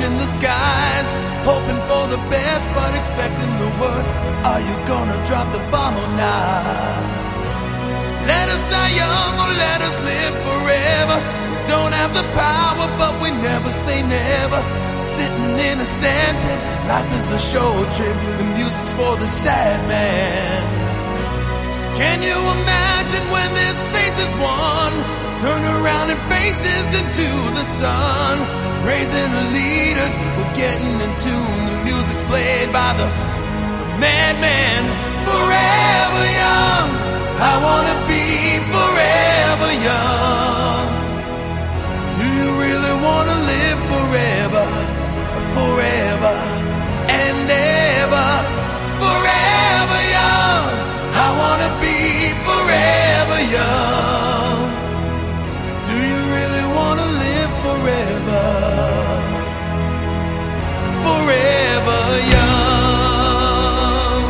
in the skies, hoping for the best but expecting the worst. Are you gonna drop the bomb or not? Let us die young or let us live forever. We don't have the power but we never say never. Sitting in a sandpit, life is a show trip. The music's for the sad man. Can you imagine when this face is won? Turn around and faces into the sun. Praising the leaders, we're getting in tune. The music's played by the madman. Forever young, I wanna be forever young. Do you really wanna live forever? Forever and ever. Forever young, I wanna be forever young. Do you really wanna live forever? Forever young.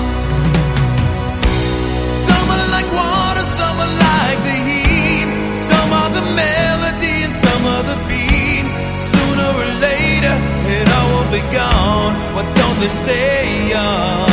Some are like water, some are like the heat. Some are the melody and some are the beat. Sooner or later, it all will be gone. Why don't they stay young?